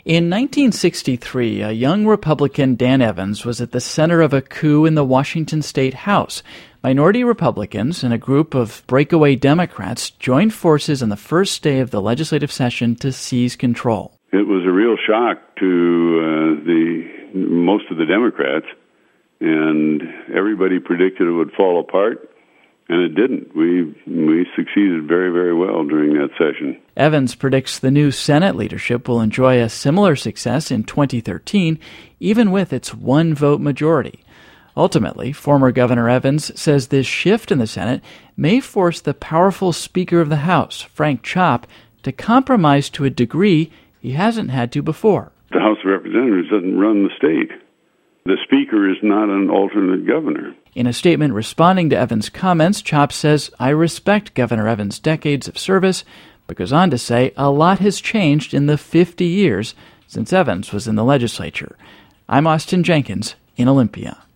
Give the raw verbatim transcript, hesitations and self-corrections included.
In nineteen sixty-three, a young Republican, Dan Evans, was at the center of a coup in the Washington State House. Minority Republicans and a group of breakaway Democrats joined forces on the first day of the legislative session to seize control. It was a real shock to uh, the most of the Democrats, and everybody predicted it would fall apart. And it didn't. We we succeeded very, very well during that session. Evans predicts the new Senate leadership will enjoy a similar success in twenty thirteen, even with its one-vote majority. Ultimately, former Governor Evans says this shift in the Senate may force the powerful Speaker of the House, Frank Chopp, to compromise to a degree he hasn't had to before. The House of Representatives doesn't run the state. The Speaker is not an alternate governor. In a statement responding to Evans' comments, Chopp says, "I respect Governor Evans' decades of service," but goes on to say a lot has changed in the fifty years since Evans was in the legislature. I'm Austin Jenkins in Olympia.